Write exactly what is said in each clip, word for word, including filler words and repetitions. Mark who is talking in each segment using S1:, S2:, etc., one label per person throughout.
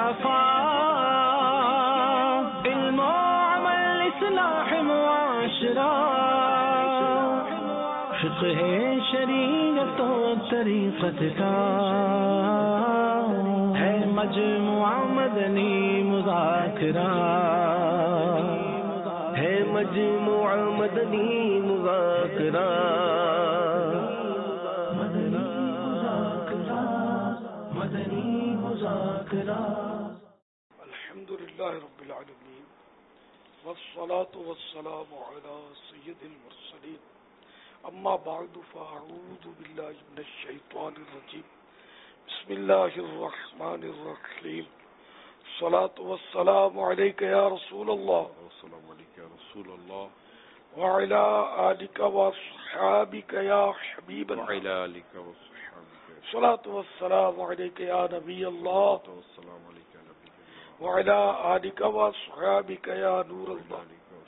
S1: عفاف، علم و عمل اصلاح معاشرہ، فقہ شریعت و طریقت کا ہے مجموعہ مدنی مذاکرہ، ہے مجموعہ مدنی مذاکرہ، مدنی مذاکرہ، مدنی مذاکرہ۔
S2: الحمد للہ رب العالمین، والصلاة والسلام علی سید المرسلین، اما بعد فاعوذ باللہ من الشیطان الرجیم، بسم اللہ الرحمن الرحیم، الصلاة والسلام علیک یا رسول اللہ،
S3: السلام علیکم یا رسول اللہ،
S2: وعلی آلک واصحابک یا حبیب اللہ،
S3: وعلی آلک واصحابک،
S2: الصلاة والسلام علیک یا نبی اللہ،
S3: والسلام علیکم یا نبی اللہ،
S2: وعلی آلک واصحابک یا نور اللہ۔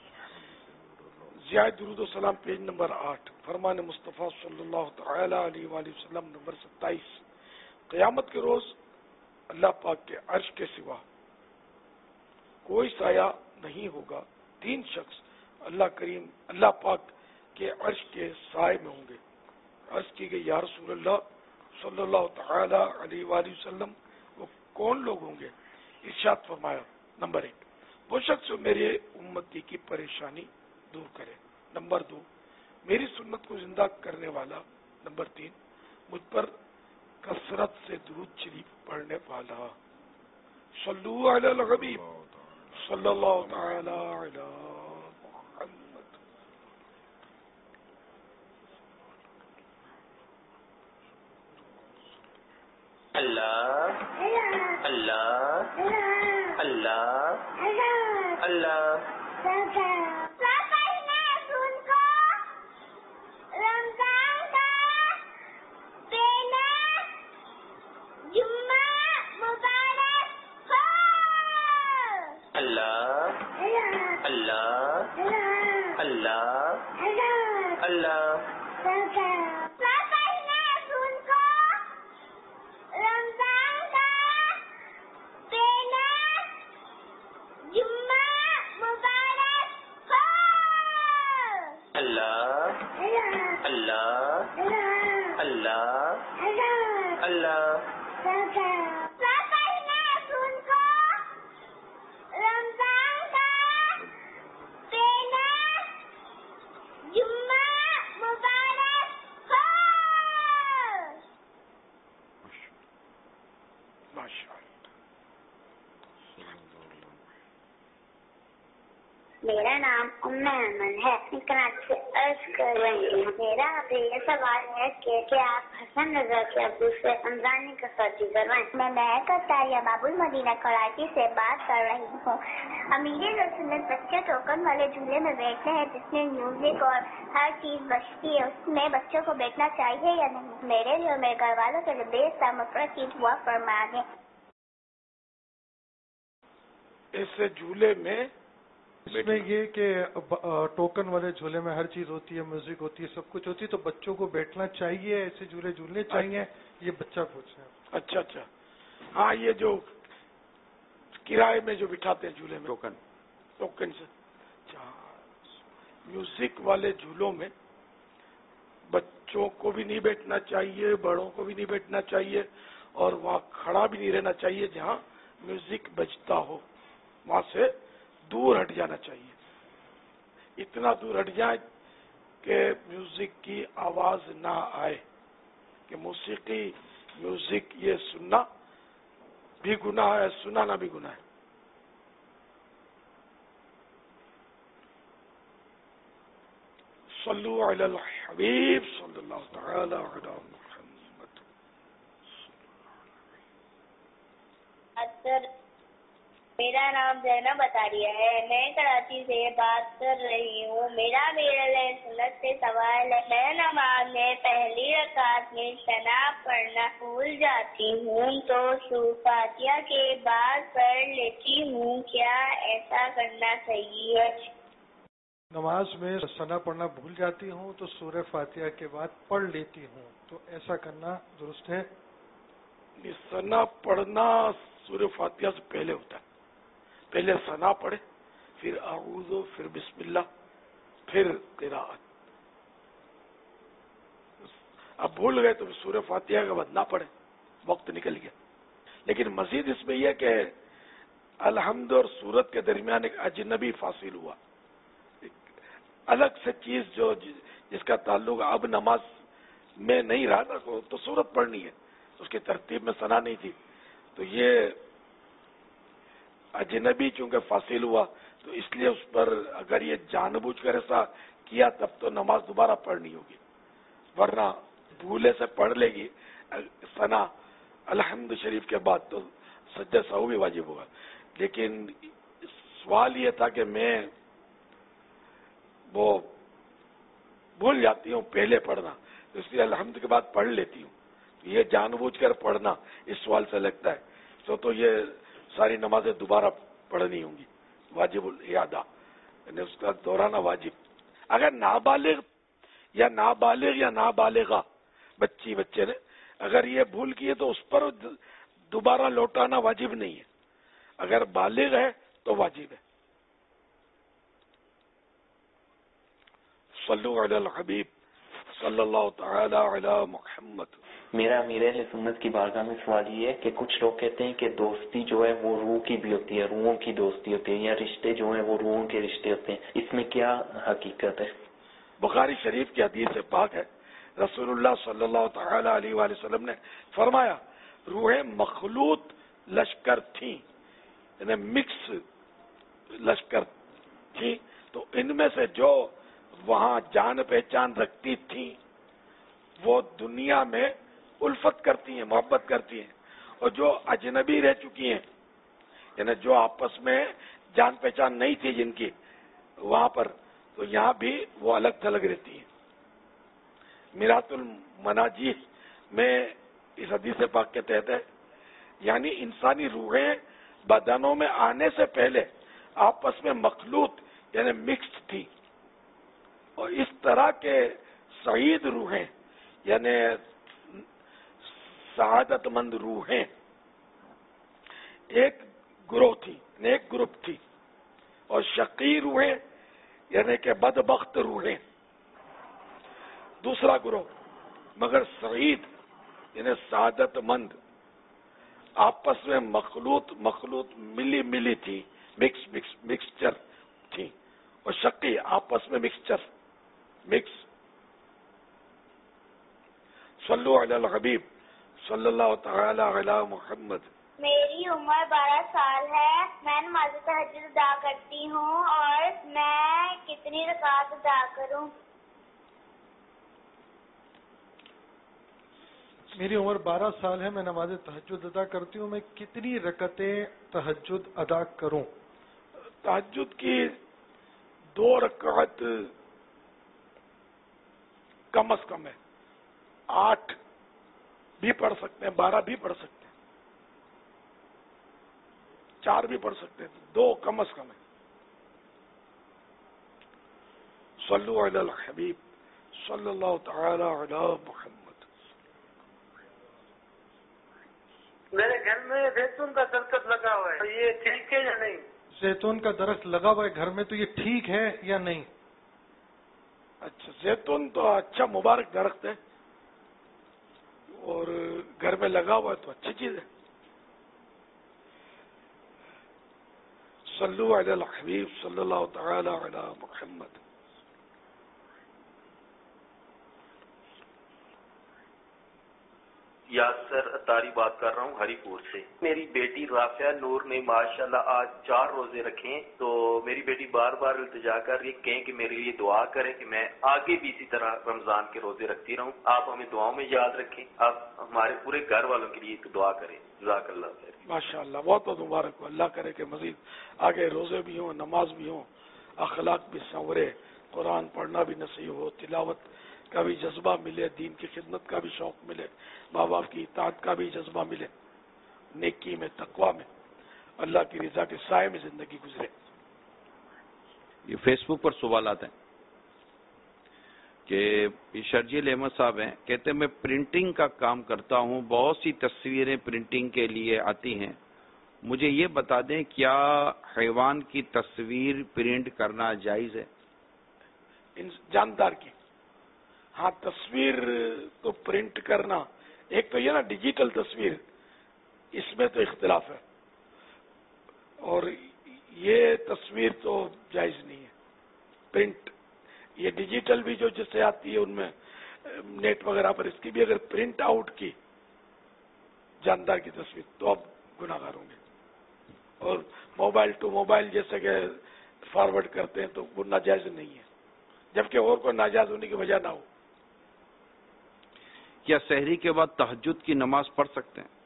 S2: زیاد درود و سلام پیج نمبر آٹھ، فرمان مصطفیٰ صلی اللہ تعالی علیہ وآلہ وسلم نمبر ستائیس۔ قیامت کے روز اللہ پاک کے عرش کے سوا کوئی سایہ نہیں ہوگا۔ تین شخص اللہ کریم اللہ پاک کے عرش کے سائے میں ہوں گے۔ عرض کی گئی یا رسول اللہ صلی اللہ تعالی علیہ وآلہ وسلم وہ کون لوگ ہوں گے؟ ارشاد فرمایا، نمبر ایک وہ شخص جو میرے امتی کی پریشانی دور کرے، نمبر دو میری سنت کو زندہ کرنے والا، نمبر تین مجھ پر کثرت سے درود شریف پڑھنے والا۔ صلو علی الحبیب صلی اللہ تعالی علی محمد۔
S4: اللہ اللہ اللہ اللہ
S5: میرا نام ام ایمن ہے، میں کراچی سے عرض کر رہی ہوں۔ میرا آپ سے یہ سوال ہے کہ کیا آپ حسن رضا کے ابو سے رمضان کا خرچی کروائیں؟ میں مہک اختر باب المدینہ کراچی سے بات کر رہی ہوں۔ امیر رسولت بچے ٹوکن والے جھولے میں بیٹھتے ہیں جس میں میوزک اور ہر چیز بجتی ہے، اس میں بچوں کو بیٹھنا چاہیے یا نہیں؟ میرے لیے اور میرے گھر والوں کے لیے بے سامفرہ کی دعا فرما دیں۔
S2: ایسے جھولے میں
S6: اس میں یہ کہ ٹوکن والے جھولے میں ہر چیز ہوتی ہے، میوزک ہوتی ہے، سب کچھ ہوتی ہے، تو بچوں کو بیٹھنا چاہیے، ایسے جھولے جھولنے چاہیے؟ یہ بچہ پوچھ رہا ہے۔
S2: اچھا اچھا، ہاں یہ جو کرائے میں جو بٹھاتے ہیں جھولے میں
S3: ٹوکن
S2: ٹوکن سے، میوزک والے جھولوں میں بچوں کو بھی نہیں بیٹھنا چاہیے، بڑوں کو بھی نہیں بیٹھنا چاہیے، اور وہاں کھڑا بھی نہیں رہنا چاہیے جہاں میوزک بجتا ہو، وہاں سے دور ہٹ جانا چاہیے۔ اتنا دور ہٹ جائے کہ میوزک کی آواز نہ آئے، کہ موسیقی میوزک یہ سننا بھی گناہ ہے، سنانا بھی گناہ ہے۔ صلو علی الحبیب صلی اللہ تعالی علی محمد۔
S5: میرا نام زینب بطاریہ ہے، میں کراچی سے بات کر رہی ہوں۔ میرا میرے سنت سے سوال ہے، میں نماز میں پہلی رکعت میں ثنا پڑھنا بھول جاتی ہوں تو سورہ فاتحہ کے بعد پڑھ لیتی ہوں، کیا ایسا کرنا صحیح ہے؟
S6: نماز میں ثنا پڑھنا بھول جاتی ہوں تو سورہ فاتحہ کے بعد پڑھ لیتی ہوں، تو ایسا کرنا درست ہے؟
S2: ثنا پڑھنا سورہ فاتحہ سے پہلے ہوتا ہے. پہلے ثنا پڑھے، پھر اعوذ، پھر بسم اللہ، پھر قراءت. اب بھول گئے تو سورہ فاتحہ کے بعد نہ پڑھے، وقت نکل گیا. لیکن مزید اس میں یہ کہ الحمد اور سورت کے درمیان ایک اجنبی فاصل ہوا، ایک الگ سے چیز جو جس کا تعلق اب نماز میں نہیں رہا نا، تو سورت پڑھنی ہے، اس کی ترتیب میں ثنا نہیں تھی. تو یہ اجنبی چونکہ فاصل ہوا تو اس لیے اس پر اگر یہ جان بوجھ کر ایسا کیا تب تو نماز دوبارہ پڑھنی ہوگی، ورنہ بھولے سے پڑھ لے گی ثنا الحمد شریف کے بعد تو سجدہ سہو بھی واجب ہوگا. لیکن سوال یہ تھا کہ میں وہ بھول جاتی ہوں پہلے پڑھنا، اس لیے الحمد کے بعد پڑھ لیتی ہوں. یہ جان بوجھ کر پڑھنا اس سوال سے لگتا ہے تو تو یہ ساری نمازیں دوبارہ پڑھنی ہوں گی، واجب الاعادہ، یعنی اس کا دہرانا واجب. اگر نابالغ یا نابالغ یا نابالغہ بچی بچے نے اگر یہ بھول کیے تو اس پر دوبارہ لوٹانا واجب نہیں ہے، اگر بالغ ہے تو واجب ہے. صلو علی الحبیب صلی اللہ تعالی علی محمد.
S4: میرا امیر اہل سنت کی بارگاہ میں سوال یہ ہے کہ کچھ لوگ کہتے ہیں کہ دوستی جو ہے وہ روح کی بھی ہوتی ہے، روحوں کی دوستی ہوتی ہے، یا رشتے جو ہیں وہ روحوں کے رشتے ہوتے ہیں، اس میں کیا حقیقت ہے؟
S2: بخاری شریف کی حدیث پاک ہے، رسول اللہ صلی اللہ تعالی علیہ وآلہ وسلم نے فرمایا روحیں مخلوط لشکر تھیں، یعنی مکس لشکر تھیں، تو ان میں سے جو وہاں جان پہچان رکھتی تھیں وہ دنیا میں الفت کرتی ہیں، محبت کرتی ہیں، اور جو اجنبی رہ چکی ہیں یعنی جو آپس میں جان پہچان نہیں تھی جن کی وہاں پر، تو یہاں بھی وہ الگ تھلگ رہتی ہیں. میرات المناجی میں اس حدیث پاک کے تحت ہے، یعنی انسانی روحیں بدنوں میں آنے سے پہلے آپس میں مخلوط یعنی مکسڈ تھی، اور اس طرح کے سعید روحیں یعنی سعادت مند روحیں ایک گروہ تھی، یعنی ایک گروپ تھی، اور شقی روحیں یعنی کہ بدبخت روحیں دوسرا گروہ، مگر سعید یعنی سعادت مند آپس میں مخلوط مخلوط ملی ملی تھی، مکس مکس مکسچر تھی، اور شقی آپس میں مکسچر مکس. صلو علی الحبیب صلی اللہ تعالی علی محمد.
S5: میری عمر بارہ سال ہے، میں نماز تہجد ادا کرتی ہوں، اور میں کتنی رکعت ادا کروں؟
S6: میری عمر بارہ سال ہے، میں نماز تہجد ادا کرتی ہوں، میں کتنی رکعتیں تہجد ادا کروں؟
S2: تہجد کی دو رکعت کم از کم ہے، آٹھ بھی پڑھ سکتے ہیں، بارہ بھی پڑھ سکتے ہیں، چار بھی پڑھ سکتے ہیں، دو کم از کم ہے. صلو علی الحبیب صلی اللہ تعالی علی محمد.
S7: میرے گھر میں زیتون کا درخت لگا ہوا ہے، یہ ٹھیک ہے یا نہیں؟
S6: زیتون کا درخت لگا ہوا ہے گھر میں، تو یہ ٹھیک ہے یا نہیں؟
S2: اچھا، زیتون تو اچھا مبارک درخت ہے اور گھر میں لگا ہوا ہے تو اچھی چیز ہے. صلو علی الحبیب صلی اللہ تعالی علی محمد.
S4: یاسر اتاری بات کر رہا ہوں ہری پور سے. میری بیٹی رافعہ نور نے ماشاءاللہ آج چار روزے رکھے، تو میری بیٹی بار بار التجا کر رہی کہیں کہ میرے لیے دعا کریں کہ میں آگے بھی اسی طرح رمضان کے روزے رکھتی رہوں. آپ ہمیں دعاؤں میں یاد رکھیں، آپ ہمارے پورے گھر والوں کے لیے دعا کریں. جزاک اللہ خیر.
S2: ماشاء اللہ، بہت بہت مبارک ہو. اللہ کرے کہ مزید آگے روزے بھی ہوں، نماز بھی ہوں، اخلاق بھی سنورے، قرآن پڑھنا بھی نصیب ہو، تلاوت کا بھی جذبہ ملے، دین کی خدمت کا بھی شوق ملے، ماں باپ کی اطاعت کا بھی جذبہ ملے، نیکی میں تقوی میں اللہ کی رضا کے سائے میں زندگی گزرے.
S3: یہ فیس بک پر سوالات ہیں کہ شرجیل احمد صاحب ہیں، کہتے ہیں میں پرنٹنگ کا کام کرتا ہوں، بہت سی تصویریں پرنٹنگ کے لیے آتی ہیں مجھے یہ بتا دیں کیا حیوان کی تصویر پرنٹ کرنا جائز ہے؟
S2: جاندار کی ہاں تصویر تو پرنٹ کرنا، ایک تو یہ نا ڈیجیٹل تصویر، اس میں تو اختلاف ہے، اور یہ تصویر تو جائز نہیں ہے پرنٹ. یہ ڈیجیٹل بھی جو جس سے آتی ہے ان میں نیٹ وغیرہ پر، اس کی بھی اگر پرنٹ آؤٹ کی جاندار کی تصویر تو اب گناہ گار ہوں گے. اور موبائل ٹو موبائل جیسے کہ فارورڈ کرتے ہیں تو وہ ناجائز نہیں ہے، جبکہ اور کوئی ناجائز ہونے کی وجہ نہ ہو.
S3: کیا سحری کے بعد تہجد کی نماز پڑھ سکتے ہیں؟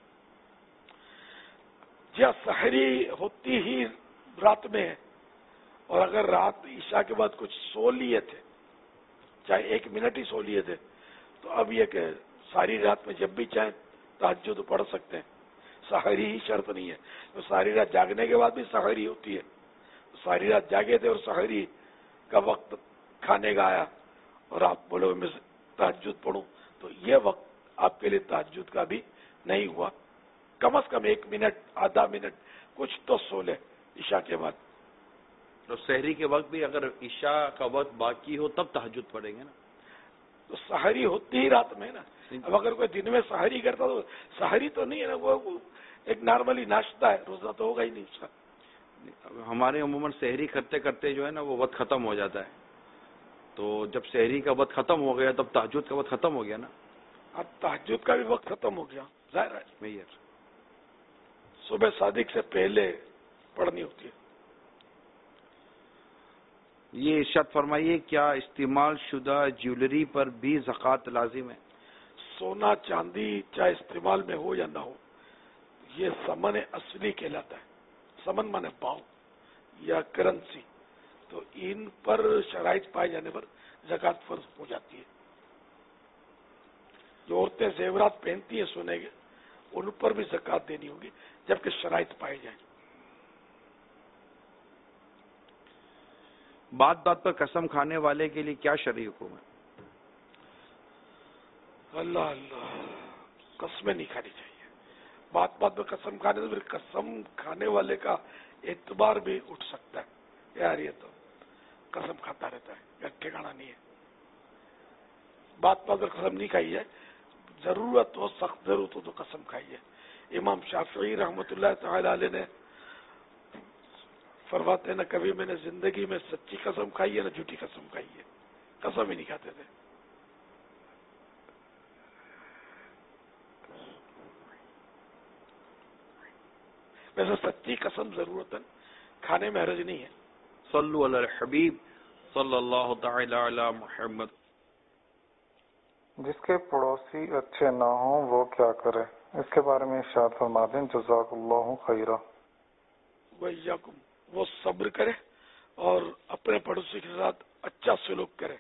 S2: جی سحری ہوتی ہی رات میں ہے، اور اگر رات عشاء کے بعد کچھ سو لیے تھے، چاہے ایک منٹ ہی سو لیے تھے، تو اب یہ کہ ساری رات میں جب بھی چاہیں تہجد تو پڑھ سکتے ہیں. سحری ہی شرط نہیں ہے، تو ساری رات جاگنے کے بعد بھی سحری ہوتی ہے. ساری رات جاگے تھے اور سحری کا وقت کھانے کا آیا اور آپ بولو میں تہجد پڑھوں، تو یہ وقت آپ کے لیے تہجد کا بھی نہیں ہوا. کم از کم ایک منٹ آدھا منٹ کچھ تو سو لے عشاء کے بعد.
S3: تو سحری کے وقت بھی اگر عشاء کا وقت باقی ہو تب تہجد پڑھیں گے نا؟
S2: تو سحری ہوتی ہی رات میں نا. اب اگر کوئی دن میں سحری کرتا تو سحری تو نہیں ہے نا، وہ ایک نارملی ناشتہ ہے، روزہ تو ہوگا ہی نہیں اس کا.
S3: ہمارے عموماً سحری کرتے کرتے جو ہے نا وہ وقت ختم ہو جاتا ہے، تو جب سحری کا وقت ختم ہو گیا تب تہجد کا وقت ختم ہو گیا نا.
S2: اب تہجد کا بھی وقت ختم ہو گیا، ظاہر ہے
S3: میئر
S2: صبح صادق سے پہلے پڑھنی ہوتی ہے.
S3: یہ ارشاد فرمائیے کیا استعمال شدہ جیولری پر بھی زکوٰۃ لازم ہے؟
S2: سونا چاندی چاہے استعمال میں ہو یا نہ ہو، یہ سمن اصلی کہلاتا ہے. سمن مانے پاؤ یا کرنسی، تو ان پر شرائط پائے جانے پر زکوٰۃ فرض ہو جاتی ہے. جو عورتیں زیورات پہنتی ہیں سونے کے، ان پر بھی زکوٰۃ دینی ہوگی جبکہ شرائط پائے جائیں.
S3: بات بات پر قسم کھانے والے کے لیے کیا شرعی حکم ہے؟
S2: اللہ اللہ، قسمیں نہیں کھانی چاہیے. بات بات پر قسم کھانے سے پھر قسم کھانے والے کا اعتبار بھی اٹھ سکتا ہے، یار یہ تو قسم کھاتا رہتا ہے، یا ٹھکانا نہیں ہے. بات بات پر قسم نہیں کھائی ہے، ضرورت ہو سخت ضرورت ہو تو قسم کھائی ہے. امام شافعی رحمۃ اللہ تعالی علیہ نے فرماتے ہیں نہ کبھی میں نے زندگی میں سچی قسم کھائی ہے نہ جھوٹی قسم کھائی ہے، قسم ہی نہیں کھاتے تھے. ویسے سچی قسم ضرورت کھانے میں حرج نہیں ہے.
S3: صلو علی الحبیب صلی اللہ تعالی علی محمد.
S8: جس کے پڑوسی اچھے نہ ہوں وہ کیا کرے؟ اس کے بارے میں ارشاد فرما دیں جزاک اللہ خیرہ.
S2: وَإِيَّاكُمْ، وہ صبر کرے اور اپنے پڑوسی کے ساتھ اچھا سلوک کرے.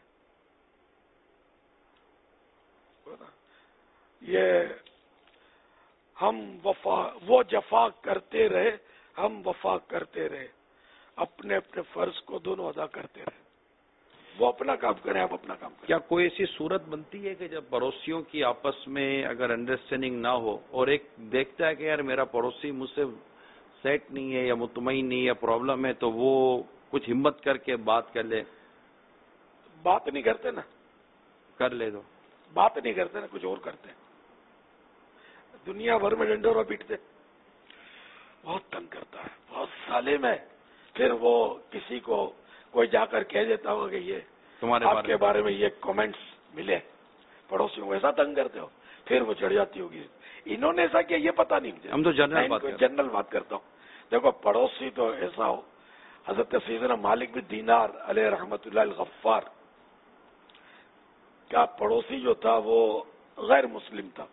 S2: یہ ہم وفا وہ جفا کرتے رہے، ہم وفا کرتے رہے، اپنے اپنے فرض کو دونوں ادا کرتے رہے. وہ اپنا کام کریں، آپ اپنا کام کریں.
S3: کیا کوئی ایسی صورت بنتی ہے کہ جب پڑوسیوں کی آپس میں اگر انڈرسٹینڈنگ نہ ہو اور ایک دیکھتا ہے کہ یار میرا پڑوسی مجھ سے سیٹ نہیں ہے یا مطمئن نہیں ہے، پرابلم ہے، تو وہ کچھ ہمت کر کے بات کر لے؟
S2: بات نہیں کرتے نا،
S3: کر لے تو
S2: بات نہیں کرتے نا، کچھ اور کرتے ہیں. دنیا بھر میں ڈنڈورا پیٹتے، بہت تنگ کرتا ہے، بہت ظالم ہے. پھر وہ کسی کو کوئی جا کر کہہ دیتا ہوگا کہ یہ
S3: تمہارے
S2: آپ کے بارے میں یہ کمنٹس ملے، پڑوسیوں کو ایسا تنگ کرتے ہو، پھر وہ چڑھ جاتی ہوگی انہوں نے ایسا کیا یہ پتا نہیں مجھے.
S3: ہم تو جنرل بات کرتے ہیں.
S2: جنرل بات کرتا ہوں. دیکھو پڑوسی تو ایسا ہو، حضرت سیدنا مالک بن دینار علیہ رحمت اللہ الغفار کا پڑوسی جو تھا وہ غیر مسلم تھا.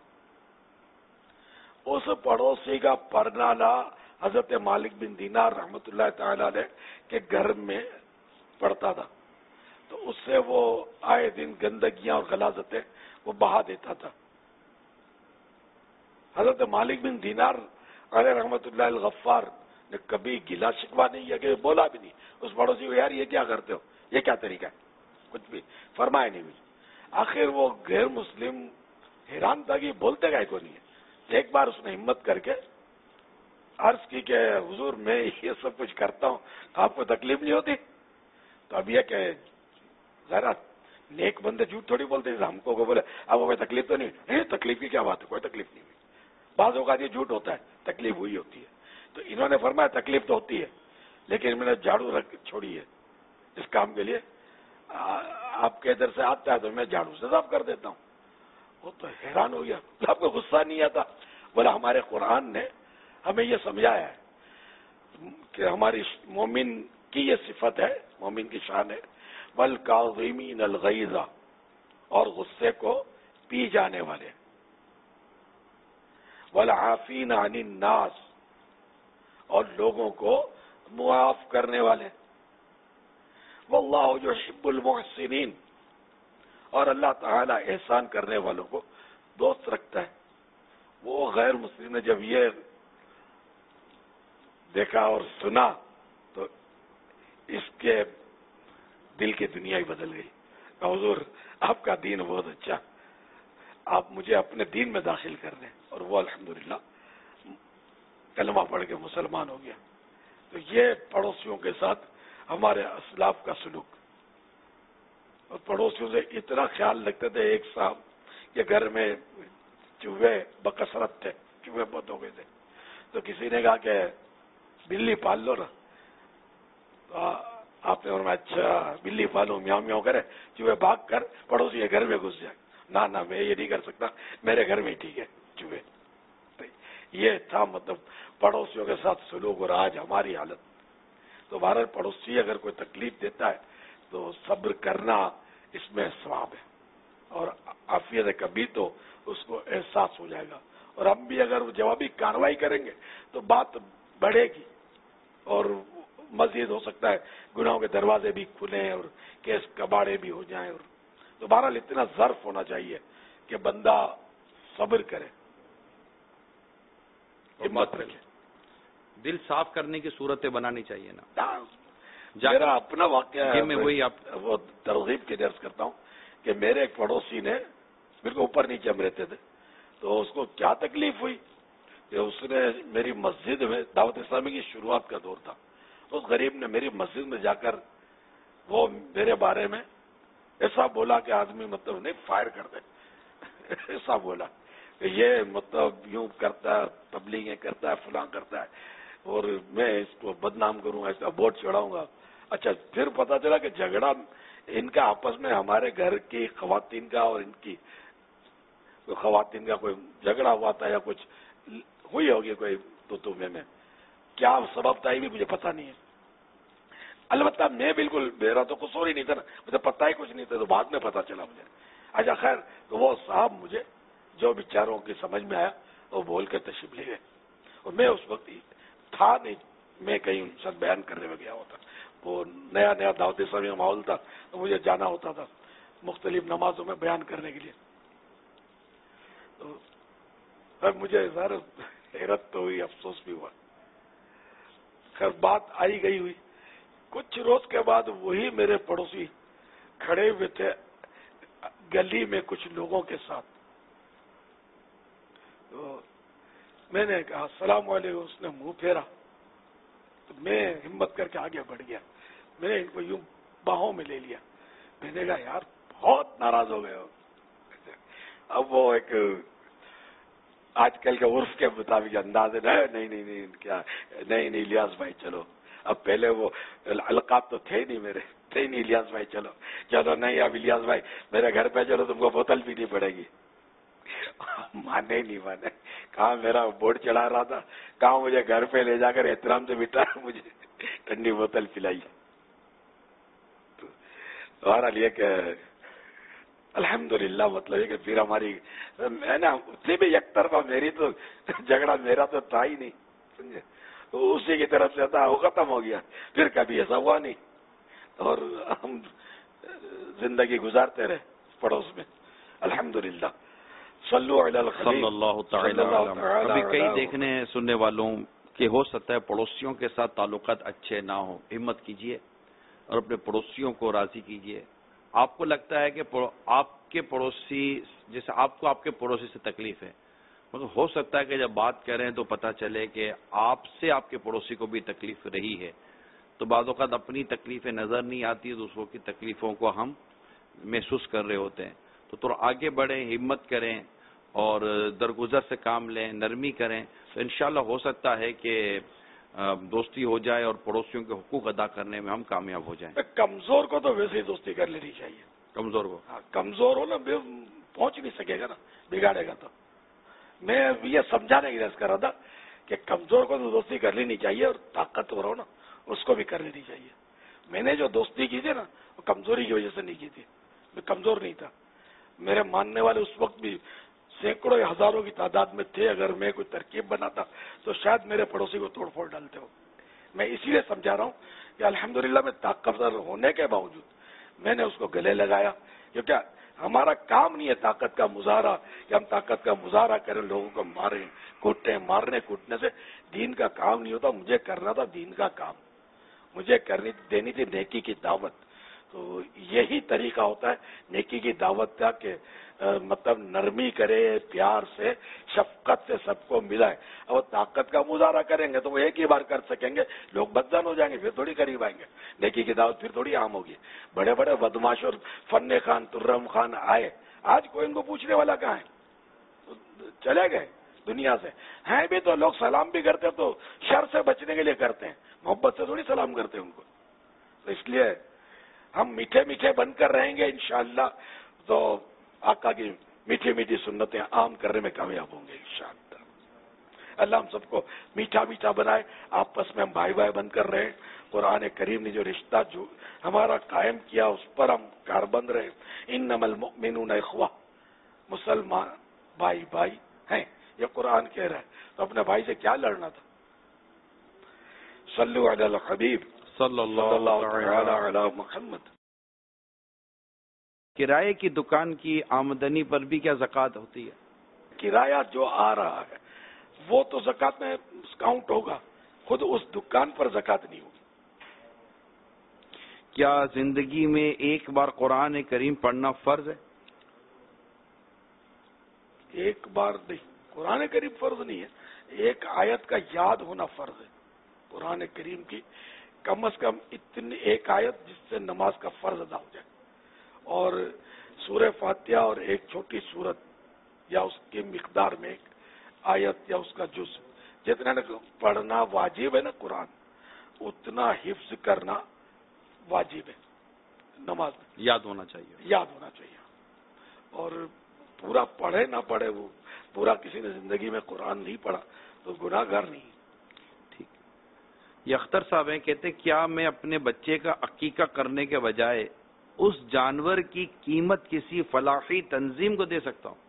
S2: اس پڑوسی کا پرنالہ حضرت مالک بن دینار رحمت اللہ تعالی علیہ کے گھر میں پڑتا تھا، تو اس سے وہ آئے دن گندگیاں اور غلاظتیں وہ بہا دیتا تھا. حضرت مالک بن دینار علیہ رحمت اللہ الغفار نے کبھی گلا شکوا نہیں کیا، کہ بولا بھی نہیں اس پڑوسی کو یار یہ کیا کرتے ہو، یہ کیا طریقہ ہے، کچھ بھی فرمایا نہیں مجھے. آخر وہ غیر مسلم حیران تھا کہ بولتے گئے کو نہیں ہے. ایک بار اس نے ہمت کر کے عرض کی کہ حضور میں یہ سب کچھ کرتا ہوں آپ کو تکلیف نہیں ہوتی؟ تو اب یہ کہ ذرا نیک بندے جھوٹ تھوڑی بولتے ہیں، ہم کو بولے اب کوئی تکلیف تو نہیں، تکلیف کی کیا بات ہے، کوئی تکلیف نہیں ہوئی. بعض اوقات یہ جھوٹ ہوتا ہے، تکلیف ہوئی ہوتی ہے. تو انہوں نے فرمایا تکلیف تو ہوتی ہے لیکن میں نے جھاڑو رکھ چھوڑی ہے اس کام کے لیے، آپ کے ادھر سے آتا ہے تو میں جھاڑو سے صاف کر دیتا ہوں. وہ تو حیران ہو گیا، آپ کو غصہ نہیں آتا؟ بولا ہمارے قرآن نے ہمیں یہ سمجھایا ہے کہ ہماری مومن کی یہ صفت ہے، مومن کی شان ہے، والکاظمین الغیظ، اور غصے کو پی جانے والے، والعافین عن الناس، اور لوگوں کو معاف کرنے والے، واللہ یحب المحسنین، اور اللہ تعالی احسان کرنے والوں کو دوست رکھتا ہے. وہ غیر مسلم نے جب یہ دیکھا اور سنا تو اس کے دل کی دنیا ہی بدل گئی. حضور آپ کا دین بہت اچھا، آپ مجھے اپنے دین میں داخل کر دیں. اور وہ الحمدللہ کلمہ پڑھ کے مسلمان ہو گیا. تو یہ پڑوسیوں کے ساتھ ہمارے اسلاف کا سلوک. اور پڑوسیوں سے اتنا خیال رکھتے تھے. ایک صاحب کے گھر میں چوہے بکثرت تھے، چوہے بہت ہو گئے تھے، تو کسی نے کہا کہ بلی پال لو نا. تو آپ نے فرمایا اچھا بلی پالو، میاں میاں کرے، چوہے بھاگ کر پڑوسی کے گھر میں گھس جائے. نہ نہ میں یہ نہیں کر سکتا، میرے گھر میں ٹھیک ہے چوہے. یہ تھا مطلب پڑوسیوں کے ساتھ سلوک. اور آج ہماری حالت تو بھارت پڑوسی اگر کوئی تکلیف دیتا ہے تو صبر کرنا اس میں ثواب ہے، اور عافیت کبھی تو اس کو احساس ہو جائے گا. اور ہم بھی اگر جوابی کارروائی کریں گے تو بات بڑھے گی اور مزید ہو سکتا ہے گناہوں کے دروازے بھی کھلیں اور کیس کباڑے بھی ہو جائیں. اور تو بہرحال اتنا ظرف ہونا چاہیے کہ بندہ صبر کرے، ہمت رکھے.
S3: دل صاف کرنے کی صورتیں بنانی چاہیے نا.
S2: میرا اپنا واقعہ ہے،
S3: میں وہی آپ
S2: وہ ترغیب کی درس کرتا ہوں کہ میرے ایک پڑوسی نے بالکل اوپر نیچے ہم رہتے تھے، تو اس کو کیا تکلیف ہوئی کہ اس نے میری مسجد میں، دعوت اسلامی کی شروعات کا دور تھا، اس غریب نے میری مسجد میں جا کر وہ میرے بارے میں ایسا بولا کہ آدمی مطلب نہیں فائر کر دے. ایسا بولا کہ یہ مطلب یوں کرتا ہے، تبلیغیں کرتا ہے، فلاں کرتا ہے، اور میں اس کو بدنام کروں گا، ایسا بورڈ چڑھاؤں گا. اچھا پھر پتا چلا کہ جھگڑا ان کا آپس میں، ہمارے گھر کی خواتین کا اور ان کی خواتین کا کوئی جھگڑا ہوا تھا یا کچھ ہوئی ہوگی کوئی تو تمہیں میں کیا سبب تھا یہ بھی مجھے پتا نہیں ہے. البتہ میں بالکل، میرا تو قصور ہی نہیں تھا نا، مجھے پتا ہی کچھ نہیں تھا، تو بعد میں پتا چلا مجھے. اچھا خیر، تو وہ صاحب مجھے جو بیچاروں کی سمجھ میں آیا وہ بول کے تشریف لے گئے. اور میں اس وقت تھا نہیں، میں کہیں ان سے بیان کرنے میں گیا ہوتا. وہ نیا نیا دعوت اسلامی کا ماحول تھا تو مجھے جانا ہوتا تھا مختلف نمازوں میں بیان کرنے کے لیے. تو مجھے ظاہر حیرت تو ہوئی، افسوس بھی ہوا. خیر بات آئی گئی ہوئی. کچھ روز کے بعد وہی میرے پڑوسی کھڑے ہوئے تھے گلی میں کچھ لوگوں کے ساتھ. تو میں نے کہا السلام علیکم. اس نے منہ پھیرا تو میں ہمت کر کے آگے بڑھ گیا. میں نے ان کو یوں باہوں میں لے لیا. میں نے کہا یار بہت ناراض ہو گئے ہو. اب وہ ایک آج کل کے عرف کے مطابق انداز ہے، نہیں نہیں نہیں کیا نہیں نہیں الیاس بھائی چلو. اب پہلے وہ القاب تو تھے نہیں میرے، تھے نہیں الیاس بھائی چلو چلو نہیں اب الیاس بھائی میرے گھر پہ چلو، تم کو بوتل پینی پڑے گی. مانے نہیں مانے. کہاں میرا بورڈ چڑھا رہا تھا، کہاں مجھے گھر پہ لے جا کر احترام سے بٹھا مجھے ٹھنڈی بوتل پلائی. بہرحال یہ کہ الحمدللہ مطلب یہ کہ پھر ہماری میں نا تھی بھی یک طرفہ، میری تو جھگڑا میرا تو تھا ہی نہیں، سمجھے، اسی کی طرف سے تھا، وہ ختم ہو گیا. پھر کبھی ایسا ہوا نہیں اور ہم زندگی گزارتے رہے پڑوس میں الحمدللہ. صلی
S3: اللہ تعالی. ابھی کئی دیکھنے سننے والوں کے ہو سکتا ہے پڑوسیوں کے ساتھ تعلقات اچھے نہ ہوں. ہمت کیجیے اور اپنے پڑوسیوں کو راضی کیجیے. آپ کو لگتا ہے کہ آپ کے پڑوسی، جیسے آپ کو آپ کے پڑوسی سے تکلیف ہے مگر ہو سکتا ہے کہ جب بات کریں تو پتہ چلے کہ آپ سے آپ کے پڑوسی کو بھی تکلیف رہی ہے، تو بعض اوقات اپنی تکلیفیں نظر نہیں آتی، دوسروں کی تکلیفوں کو ہم محسوس کر رہے ہوتے ہیں. تو تھوڑا آگے بڑھیں، ہمت کریں اور درگزر سے کام لیں، نرمی کریں، تو انشاءاللہ ہو سکتا ہے کہ دوستی ہو جائے اور پڑوسیوں کے حقوق ادا کرنے میں ہم کامیاب ہو جائیں.
S2: کمزور کو تو ویسے ہی دوستی کر لینی چاہیے.
S3: کمزور کو
S2: کمزور ہو نا پہنچ نہیں سکے گا نا، بگاڑے گا. تو میں یہ سمجھانے کی رس کر رہا تھا کہ کمزور کو تو دوستی کر لینی چاہیے اور طاقتور ہو نا اس کو بھی کر لینی چاہیے. میں نے جو دوستی کی تھی نا وہ کمزوری کی وجہ سے نہیں کی تھی، میں کمزور نہیں تھا. میرے ماننے والے اس وقت بھی سینکڑوں یا ہزاروں کی تعداد میں تھے. اگر میں کوئی ترکیب بناتا تو شاید میرے پڑوسی کو توڑ پھوڑ ڈالتے ہو. میں اسی لیے سمجھا رہا ہوں کہ الحمدللہ میں طاقتور ہونے کے باوجود میں نے اس کو گلے لگایا، کیونکہ ہمارا کام نہیں ہے طاقت کا مظاہرہ کہ ہم طاقت کا مظاہرہ کریں، لوگوں کو ماریں کوٹیں. مارنے کوٹنے سے دین کا کام نہیں ہوتا. مجھے کرنا تھا دین کا کام، مجھے کرنی دینی تھی نیکی کی دعوت. تو یہی طریقہ ہوتا ہے نیکی کی دعوت کا کہ مطلب نرمی کرے، پیار سے، شفقت سے سب کو ملائے. اور طاقت کا مظاہرہ کریں گے تو وہ ایک ہی بار کر سکیں گے، لوگ بدزن ہو جائیں گے، پھر تھوڑی قریب آئیں گے. نیکی کی دعوت پھر تھوڑی عام ہوگی. بڑے بڑے بدماش اور فن خان ترم خان آئے، آج کوئی ان کو پوچھنے والا کہاں ہے؟ چلے گئے دنیا سے. ہیں بھی تو لوگ سلام بھی کرتے تو شر سے بچنے کے لیے کرتے ہیں، محبت سے تھوڑی سلام کرتے ہیں ان کو. تو اس لیے ہم میٹھے میٹھے بن کر رہیں گے انشاءاللہ، تو آقا کی میٹھی میٹھی سنتیں عام کرنے میں کامیاب ہوں گے انشاءاللہ. اللہ ہم سب کو میٹھا میٹھا بنائے، آپس میں ہم بھائی بھائی بن کر رہے. قرآن کریم نے جو رشتہ جو ہمارا قائم کیا اس پر ہم کاربند رہے. انما المؤمنون اخوہ، مسلمان بھائی بھائی ہیں، یہ قرآن کہہ رہا ہے. تو اپنے بھائی سے کیا لڑنا تھا؟ صلو علی الحبیب
S3: صلی
S2: اللہ تعالی علی محمد.
S3: کرائے کی دکان کی آمدنی پر بھی کیا زکوٰۃ ہوتی ہے؟
S2: کرایہ جو آ رہا ہے وہ تو زکوٰۃ میں کاؤنٹ ہوگا، خود اس دکان پر زکوٰۃ نہیں ہوگی.
S3: کیا زندگی میں ایک بار قرآن کریم پڑھنا فرض ہے؟
S2: ایک بار نہیں، قرآن کریم فرض نہیں ہے. ایک آیت کا یاد ہونا فرض ہے. قرآن کریم کی کم از کم اتنی ایک آیت جس سے نماز کا فرض ادا ہو جائے، اور سورہ فاتحہ اور ایک چھوٹی سورت یا اس کی مقدار میں ایک آیت یا اس کا جز جتنا پڑھنا واجب ہے نا قرآن، اتنا حفظ کرنا واجب ہے نماز میں.
S3: یاد ہونا چاہیے،
S2: یاد ہونا چاہیے. اور پورا پڑھے نہ پڑھے، وہ پورا کسی نے زندگی میں قرآن نہیں پڑھا تو گناہ گار نہیں.
S3: ٹھیک. یہ اختر صاحب ہیں، کہتے ہیں کیا میں اپنے بچے کا عقیقہ کرنے کے بجائے اس جانور کی قیمت کسی فلاحی تنظیم کو دے سکتا ہوں؟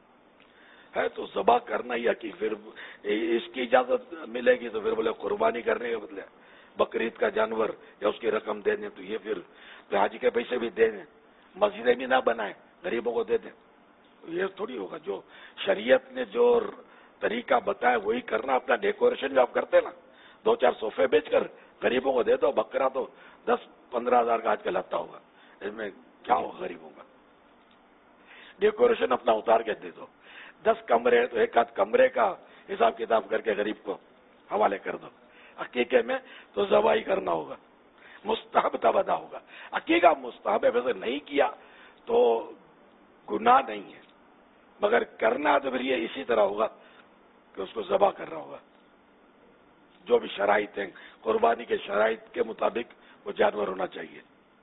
S2: ہے تو ذبح کرنا ہی کہ پھر اس کی اجازت ملے گی تو پھر بولے قربانی کرنے کے بدلے بقرعید کا جانور یا اس کی رقم دے دیں، تو یہ پھر حاجی کے پیسے بھی دے دیں، مسجدیں بھی نہ بنائیں، غریبوں کو دے دیں. یہ تھوڑی ہوگا. جو شریعت نے جو طریقہ بتایا وہی کرنا. اپنا ڈیکوریشن جو آپ کرتے نا، دو چار صوفے بیچ کر غریبوں کو دے دو. بکرا تو دس پندرہ ہزار کا آج کل آتا ہوگا، اس میں کیا ہوگا غریبوں کا. ڈیکوریشن اپنا اتار کے دے دو. دس کمرے ہے تو ایک آدھ کمرے کا حساب کتاب کر کے غریب کو حوالے کر دو. عقیقے میں تو ذبح کرنا ہوگا، مستحب تب ادا ہوگا. عقیقہ مستحب ہے، ویسے نہیں کیا تو گناہ نہیں ہے، مگر کرنا تو پھر یہ اسی طرح ہوگا کہ اس کو ذبح کرنا ہوگا. جو بھی شرائط ہیں قربانی کے شرائط کے مطابق وہ جانور ہونا چاہیے.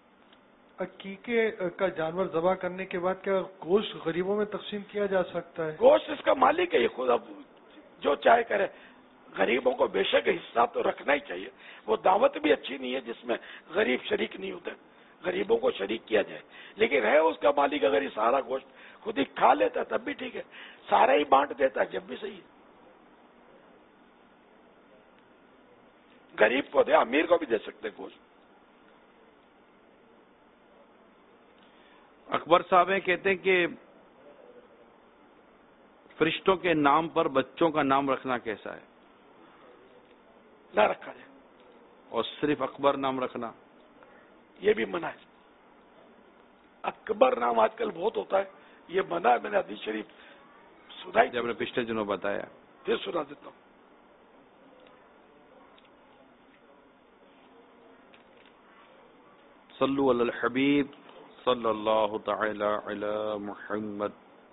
S6: عقیقے کا جانور ذبح کرنے کے بعد کیا گوشت غریبوں میں تقسیم کیا جا سکتا ہے؟
S2: گوشت اس کا مالک ہے، یہ خود اب جو چاہے کرے. غریبوں کو بے شک حصہ تو رکھنا ہی چاہیے. وہ دعوت بھی اچھی نہیں ہے جس میں غریب شریک نہیں ہوتے. غریبوں کو شریک کیا جائے، لیکن ہے اس کا مالک اگر یہ سارا گوشت خود ہی کھا لیتا ہے تب بھی ٹھیک ہے، سارا ہی بانٹ دیتا ہے جب بھی صحیح ہے. غریب کو دے، امیر کو بھی دے سکتے گوشت.
S3: اکبر صاحب ہیں، کہتے ہیں کہ فرشتوں کے نام پر بچوں کا نام رکھنا کیسا ہے؟
S2: نہ رکھا جائے.
S3: اور صرف اکبر نام رکھنا
S2: یہ بھی منع ہے. اکبر نام آج کل بہت ہوتا ہے، یہ منع ہے. میں نے حدیث شریف سنائی
S3: جو ہم نے پچھلے دنوں بتایا.
S2: پھر سنا دیتا ہوں.
S3: صلو علی الحبیب صلی اللہ تعالی علی محمد.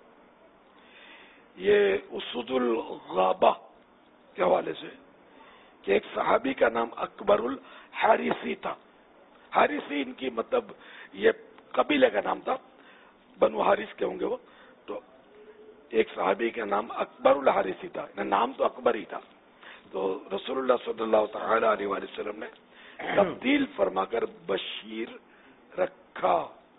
S2: یہ اسود الغابہ کے حوالے سے کہ ایک صحابی کا نام اکبر الحارثی تھا. حارثی ان کی مطلب یہ قبیلے کا نام تھا, بنو حارث کے ہوں گے وہ. تو ایک صحابی کا نام اکبر الحارثی تھا, نام تو اکبر ہی تھا. تو رسول اللہ صلی اللہ تعالی علیہ وآلہ وسلم نے تبدیل فرما کر بشیر رکھا.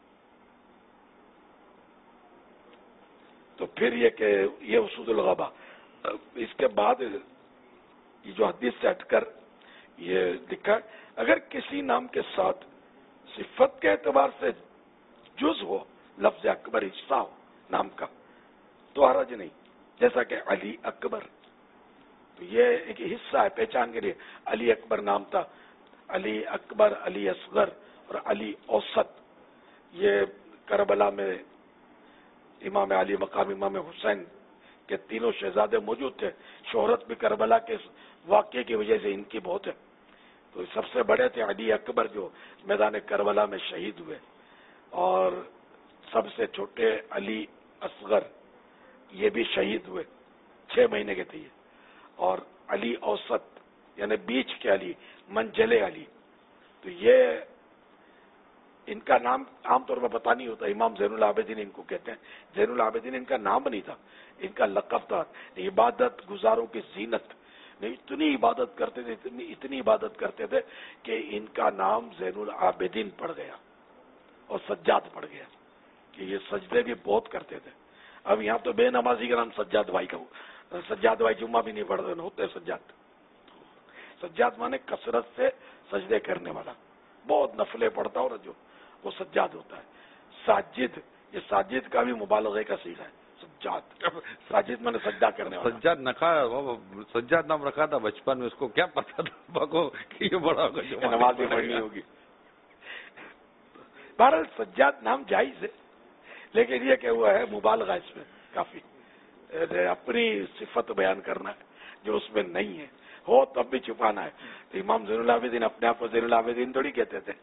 S2: تو پھر یہ کہ یہ اسود الغابہ, اس کے بعد یہ جو حدیث سے ہٹ کر یہ لکھا اگر کسی نام کے ساتھ صفت کے اعتبار سے جز ہو, لفظ اکبر حصہ ہو نام کا, تو حرج نہیں. جیسا کہ علی اکبر, تو یہ ایک حصہ ہے پہچان کے لیے. علی اکبر نام تھا, علی اکبر, علی اصغر اور علی اوسط. یہ کربلا میں امام علی مقام امام حسین کے تینوں شہزادے موجود تھے. شہرت بھی کربلا کے واقعے کی وجہ سے ان کی بہت ہے. تو سب سے بڑے تھے علی اکبر جو میدان کربلا میں شہید ہوئے, اور سب سے چھوٹے علی اصغر یہ بھی شہید ہوئے, چھ مہینے کے تھے یہ. اور علی اوسط یعنی بیچ کے علی, منجلے علی, تو یہ ان کا نام عام طور پر پتہ نہیں ہوتا. امام زین العابدین ان کو کہتے ہیں. زین العابدین ان کا نام نہیں تھا, ان کا لقب تھا. عبادت گزاروں کی زینت, نہیں اتنی عبادت کرتے تھے, اتنی اتنی عبادت کرتے تھے کہ ان کا نام زین العابدین پڑ گیا اور سجاد پڑ گیا, کہ یہ سجدے بھی بہت کرتے تھے. اب یہاں تو بے نمازی کا نام سجاد بھائی کا, سجاد بھائی جمعہ بھی نہیں پڑھتے ہوتے سجاد. سجاد مانے کثرت سے سجدے کرنے والا, بہت نفلیں پڑھتا اور جو وہ سجاد ہوتا ہے. ساجد, یہ ساجد کا بھی مبالغے کا صیغہ ہے, سجاد. ساجد میں نے سجدہ کرنے والا.
S3: سجاد نقا سجاد نام رکھا تھا بچپن میں, اس کو کیا پتا تھا بگو کہ یہ بڑا ہوگا
S2: نماز بھی پڑھنی ہوگی. بہرحال سجاد نام جائز ہے, لیکن یہ کہ وہ ہے مبالغہ اس میں کافی, اپنی صفت بیان کرنا ہے جو اس میں نہیں ہے, ہو تب بھی چھپانا ہے. تو امام زین العابدین اپنے آپ کو زین العابدین تھوڑی کہتے تھے.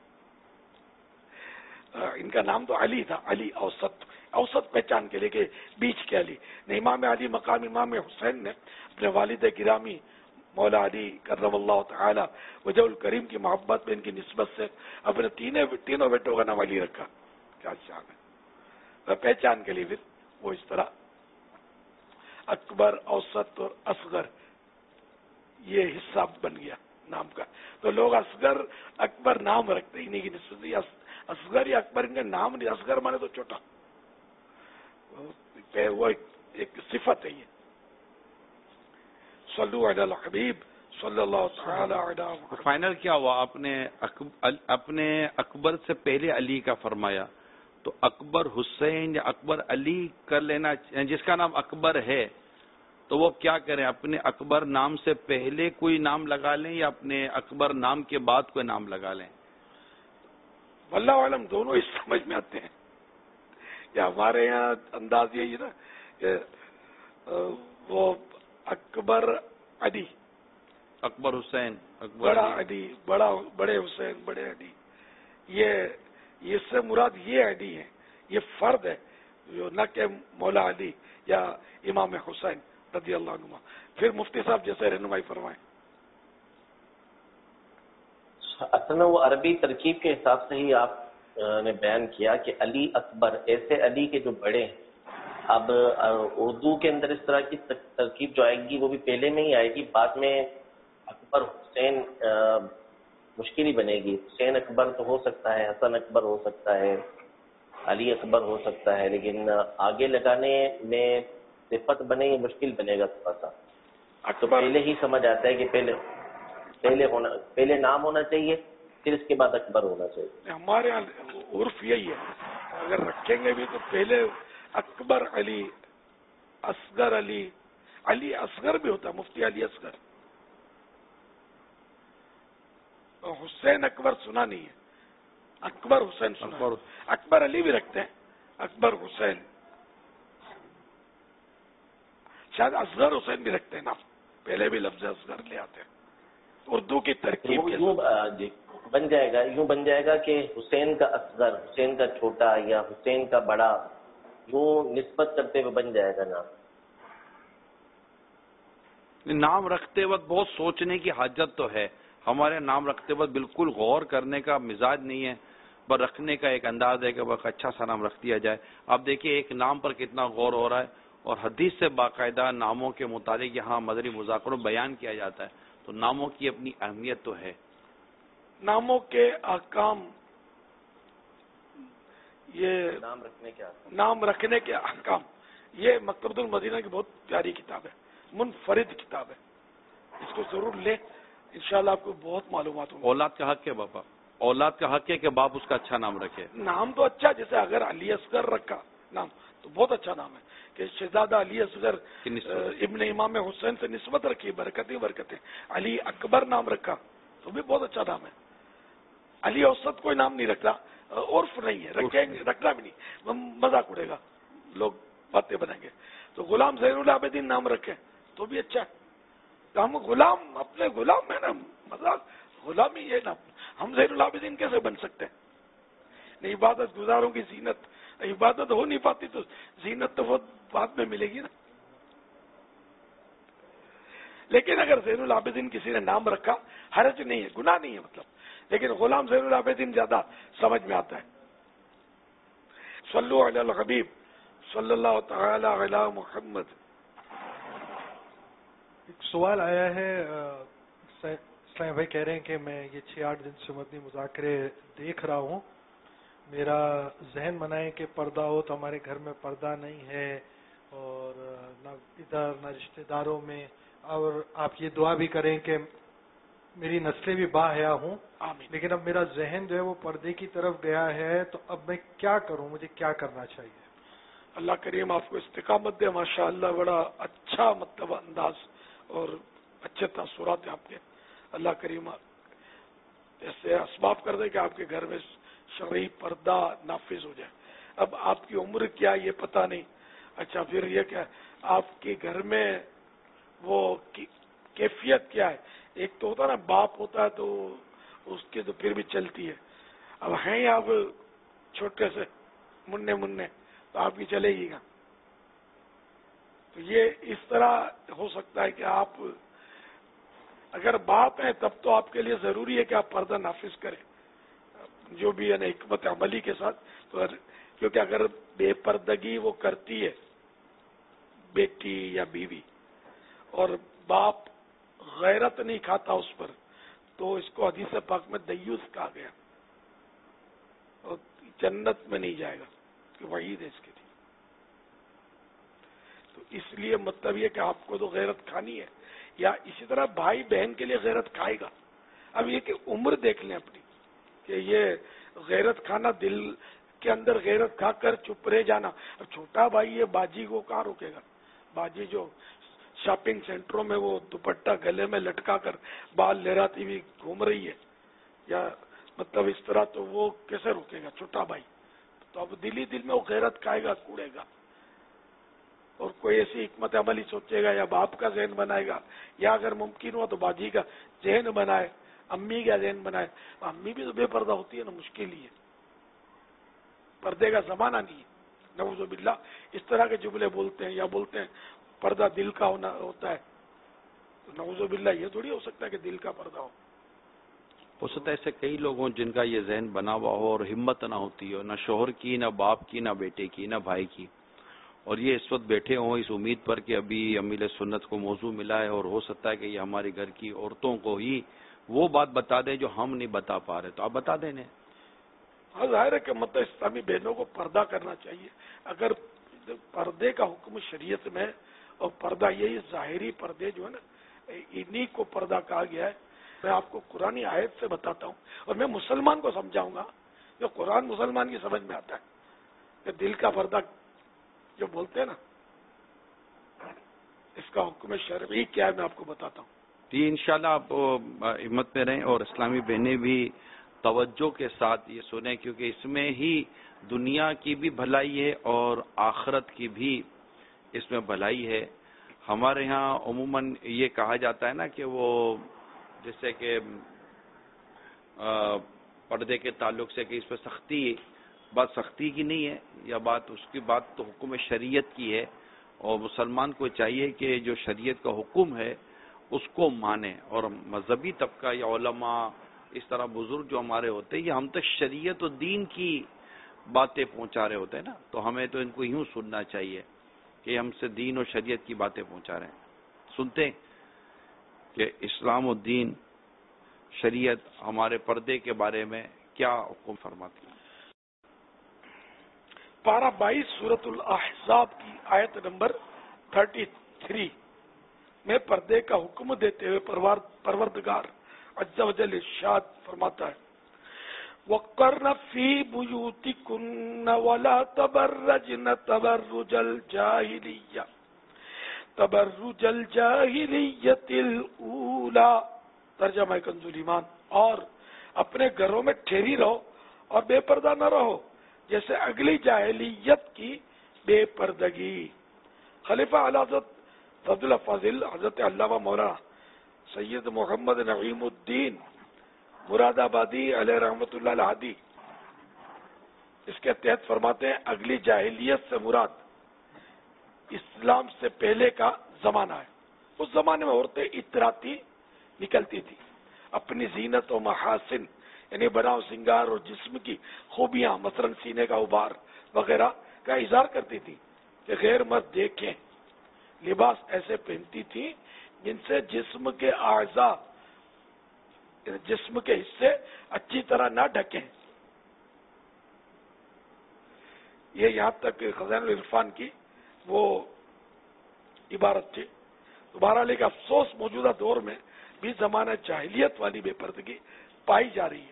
S2: ان کا نام تو علی تھا, علی اوسط, اوسط پہچان کے لیے کہ بیچ کے علی. امام علی مقام امام حسین نے اپنے والد گرامی مولا علی کرم اللہ تعالی وجہ الکریم کی محبت میں ان کی نسبت سے اپنے تینوں بیٹوں کا نام علی رکھا. کیا شان ہے, پہچان کے لیے پھر وہ اس طرح اکبر, اوسط اور اصغر یہ حصہ بن گیا نام کا. تو لوگ اصغر اکبر نام رکھتے انہیں کی نسبت. اصغر یا اکبر ان کا نام نہیں, اصغر مانے تو چھوٹا, وہ ایک صفت ہے. یہ صلو علی الحبیب صلی اللہ تعالی علی محمد.
S3: فائنل کیا ہوا, آپ نے اپنے اکبر سے پہلے علی کا فرمایا, تو اکبر حسین یا اکبر علی کر لینا, جس کا نام اکبر ہے تو وہ کیا کریں, اپنے اکبر نام سے پہلے کوئی نام لگا لیں یا اپنے اکبر نام کے بعد کوئی نام لگا لیں؟
S2: واللہ عالم دونوں اس سمجھ میں آتے ہیں. یا ہمارے یہاں انداز یہی نا کہ وہ اکبر علی,
S3: اکبر حسین, اکبر
S2: بڑا علی, بڑا بڑے حسین, بڑے علی, یہ اس سے مراد یہ علی ہے, یہ فرد ہے جو نہ کہ مولا علی یا امام حسین رضی اللہ عنہ. پھر مفتی صاحب جیسے رہنمائی فرمائیں.
S9: اصل میں وہ عربی ترکیب کے حساب سے ہی آپ نے بیان کیا کہ علی اکبر, ایسے علی کے جو بڑے ہیں. اب اردو کے اندر اس طرح کی ترکیب جو آئے گی وہ بھی پہلے میں ہی آئے گی, بعد میں اکبر حسین مشکل ہی بنے گی. حسین اکبر تو ہو سکتا ہے, حسن اکبر ہو سکتا ہے, علی اکبر ہو سکتا ہے, لیکن آگے لگانے میں صفت بنے یہ مشکل بنے گا تھوڑا سا. تو پہلے ہی سمجھ آتا ہے کہ پہلے پہلے ہونا پہلے نام ہونا چاہیے, پھر اس کے بعد اکبر ہونا چاہیے.
S2: ہمارے یہاں عرف یہی ہے, اگر رکھیں گے بھی تو پہلے اکبر علی, اصغر علی, علی اصغر بھی ہوتا ہے, مفتی علی اصغر. حسین اکبر سنا نہیں ہے, اکبر حسین سنا. اکبر علی بھی رکھتے ہیں, اکبر حسین. شاید اصغر حسین بھی رکھتے ہیں نام، پہلے بھی لفظ اصغر لے آتے ہیں اردو کی ترکیب کے
S9: یوں بن جائے گا یوں بن جائے گا کہ حسین کا اصغر، حسین کا چھوٹا یا حسین کا بڑا، یوں نسبت کرتے ہوئے بن جائے گا نام.
S3: نام رکھتے وقت بہت سوچنے کی حاجت تو ہے. ہمارے نام رکھتے وقت بالکل غور کرنے کا مزاج نہیں ہے، پر رکھنے کا ایک انداز ہے کہ وہ اچھا سا نام رکھ دیا جائے. آپ دیکھیے ایک نام پر کتنا غور ہو رہا ہے، اور حدیث سے باقاعدہ ناموں کے متعلق یہاں مدنی مذاکروں بیان کیا جاتا ہے. تو ناموں کی اپنی اہمیت تو ہے.
S2: ناموں کے احکام، یہ
S9: نام رکھنے کے
S2: نام رکھنے کے احکام، یہ مکتبۃ المدینہ کی بہت پیاری کتاب ہے، منفرد کتاب ہے. اس کو ضرور لیں، انشاءاللہ آپ کو بہت معلومات ہوں.
S3: اولاد کا حق ہے بابا، اولاد کا حق ہے کہ باپ اس کا اچھا نام رکھے.
S2: نام تو اچھا، جیسے اگر علی اصغر رکھا نام تو بہت اچھا نام ہے کہ شہزادہ علی اصغر ابن امام حسین سے نسبت رکھی، برکتیں برکتیں. علی اکبر نام رکھا تو بھی بہت اچھا نام ہے. علی اوسط کوئی نام نہیں رکھتا، عرف نہیں ہے، رکھیں گے، رکھنا بھی نہیں، مذاق اڑے گا، لوگ باتیں بنائیں گے. تو غلام زین العابدین نام رکھیں تو بھی اچھا ہے. تو ہم غلام اپنے غلام ہے نا، مذاق غلامی ہے نا، ہم زین العابدین کیسے بن سکتے ہیں؟ نہیں، عبادت گزاروں کی زینت، عبادت ہو نہیں پاتی تو زینت تو وہ بعد میں ملے گی نا. لیکن اگر زین العابدین کسی نے نام رکھا حرج نہیں ہے، گناہ نہیں ہے مطلب، لیکن غلام زین العابدین زیادہ سمجھ میں آتا ہے. صلو علی الحبیب صلی اللہ تعالی علی محمد.
S6: ایک سوال آیا ہے، اسلام بھائی کہہ رہے ہیں کہ میں یہ چھ آٹھ دن سے مدنی مذاکرے دیکھ رہا ہوں، میرا ذہن بنائے کہ پردہ ہو تو ہمارے گھر میں پردہ نہیں ہے، اور نہ ادھر نہ رشتہ داروں میں، اور آپ یہ دعا بھی کریں کہ میری نسلیں بھی باحیا ہوں.
S2: آمین.
S6: لیکن اب میرا ذہن جو ہے وہ پردے کی طرف گیا ہے، تو اب میں کیا کروں، مجھے کیا کرنا چاہیے؟
S2: اللہ کریم آپ کو استقامت دے. ماشاء اللہ بڑا اچھا مطلب انداز اور اچھے تاثرات ہیں آپ کے. اللہ کریم ایسے اسباب کر دے کہ آپ کے گھر میں شرعی پردہ نافذ ہو جائے. اب آپ کی عمر کیا یہ پتہ نہیں. اچھا، پھر یہ کہ آپ کے گھر میں وہ کیفیت کیا ہے. ایک تو ہوتا ہے نا، باپ ہوتا ہے تو اس کی تو پھر بھی چلتی ہے. اب ہیں آپ چھوٹے سے مننے مننے تو آپ کی چلے گی گا. تو یہ اس طرح ہو سکتا ہے کہ آپ اگر باپ ہیں تب تو آپ کے لیے ضروری ہے کہ آپ پردہ نافذ کریں، جو بھی ہے نا حکمت عملی کے ساتھ. تو کیونکہ اگر بے پردگی وہ کرتی ہے بیٹی یا بیوی، اور باپ غیرت نہیں کھاتا اس پر، تو اس کو حدیث پاک میں دیوس کہا گیا، اور جنت میں نہیں جائے گا، کہ وعید ہے اس کے لیے. تو اس لیے مطلب یہ کہ آپ کو تو غیرت کھانی ہے، یا اسی طرح بھائی بہن کے لیے غیرت کھائے گا. اب یہ کہ عمر دیکھ لیں اپنی، کہ یہ غیرت کھانا، دل کے اندر غیرت کھا کر چپ رہ جانا. اب چھوٹا بھائی ہے، باجی کو کہاں روکے گا؟ باجی جو شاپنگ سینٹروں میں وہ دوپٹہ گلے میں لٹکا کر بال لہراتی ہوئی گھوم رہی ہے، یا مطلب اس طرح، تو وہ کیسے روکے گا چھوٹا بھائی؟ تو اب دل ہی دل میں وہ غیرت کھائے گا، کوڑے گا. اور کوئی ایسی حکمت عملی سوچے گا، یا باپ کا ذہن بنائے گا، یا اگر ممکن ہوا تو باجی کا ذہن بنائے، امی کا ذہن بنائے. امی بھی تو بے پردہ ہوتی ہے نا، مشکل ہی ہے، پردے کا زمانہ نہیں ہے. نعوذ باللہ اس طرح کے جملے بولتے ہیں، یا بولتے ہیں پردہ دل کا ہونا ہوتا ہے. تو نعوذ باللہ یہ تھوڑی ہو سکتا ہے کہ دل کا پردہ ہو.
S3: ہو سکتا ہے ایسے کئی لوگ ہوں جن کا یہ ذہن بنا ہوا ہو اور ہمت نہ ہوتی ہو، نہ شوہر کی، نہ باپ کی، نہ بیٹے کی، نہ بھائی کی، اور یہ اس وقت بیٹھے ہوں اس امید پر کہ ابھی امیل سنت کو موضوع ملا ہے، اور ہو سکتا ہے کہ یہ ہمارے گھر کی عورتوں کو ہی وہ بات بتا دیں جو ہم نہیں بتا پا رہے. تو آپ بتا دیں.
S2: ہاں، ظاہر ہے کہ مطلب اسلامی بہنوں کو پردہ کرنا چاہیے. اگر پردے کا حکم شریعت میں، اور پردہ یہی ظاہری پردے جو ہے نا، انہی کو پردہ کہا گیا ہے. میں آپ کو قرآن آیت سے بتاتا ہوں، اور میں مسلمان کو سمجھاؤں گا، جو قرآن مسلمان کی سمجھ میں آتا ہے کہ دل کا پردہ جو بولتے ہیں نا، اس کا حکم شرعی کیا ہے، میں آپ کو بتاتا ہوں.
S3: جی انشاءاللہ آپ ہمت میں رہیں، اور اسلامی بہنیں بھی توجہ کے ساتھ یہ سنیں، کیونکہ اس میں ہی دنیا کی بھی بھلائی ہے اور آخرت کی بھی اس میں بھلائی ہے. ہمارے یہاں عموماً یہ کہا جاتا ہے نا کہ وہ جیسے کہ پردے کے تعلق سے کہ اس پہ سختی، بات سختی کی نہیں ہے، یا بات اس کی بات تو حکم شریعت کی ہے، اور مسلمان کو چاہیے کہ جو شریعت کا حکم ہے اس کو مانے، اور مذہبی طبقہ یا علماء اس طرح بزرگ جو ہمارے ہوتے ہیں یہ ہم تک شریعت و دین کی باتیں پہنچا رہے ہوتے ہیں نا، تو ہمیں تو ان کو یوں سننا چاہیے کہ ہم سے دین اور شریعت کی باتیں پہنچا رہے ہیں. سنتے ہیں کہ اسلام و دین شریعت ہمارے پردے کے بارے میں کیا حکم فرماتی ہے.
S2: پارہ بائیس سورت الاحزاب کی آیت نمبر تھرٹی تھری میں پردے کا حکم دیتے ہوئے پروردگار عز و جل ارشاد فرماتا ہے وَقَرْنَ فِي بُيُوتِكُنَّ وَلَا تَبَرَّجْنَ تَبَرُّجَ الْجَاهِلِيَّةِ تَبَرُّجَ الْجَاهِلِيَّةِ الْأُولَى. ترجمہ کنز ایمان. اور اپنے گھروں میں ٹھہری رہو اور بے پردہ نہ رہو جیسے اگلی جاہلیت کی بے پردگی. خلیفہ اعلی حضرت فضل فاضل حضرت علامہ مولانا سید محمد نعیم الدین مراد آبادی علیہ رحمۃ اللہ الہادی اس کے تحت فرماتے ہیں اگلی جاہلیت سے مراد اسلام سے پہلے کا زمانہ ہے. اس زمانے میں عورتیں اطراتی نکلتی تھی، اپنی زینت و محاسن یعنی بناؤ سنگار اور جسم کی خوبیاں مثلا سینے کا ابھار وغیرہ کا اظہار کرتی تھی کہ غیر مرد دیکھیں. لباس ایسے پہنتی تھی جن سے جسم کے اعضاء جسم کے حصے اچھی طرح نہ ڈھکیں. یہ یہاں تک خزانہ العرفان کی وہ عبارت تھی. بہرحال ایک افسوس موجودہ دور میں بھی زمانہ جاہلیت والی بے پردگی پائی جا رہی ہے.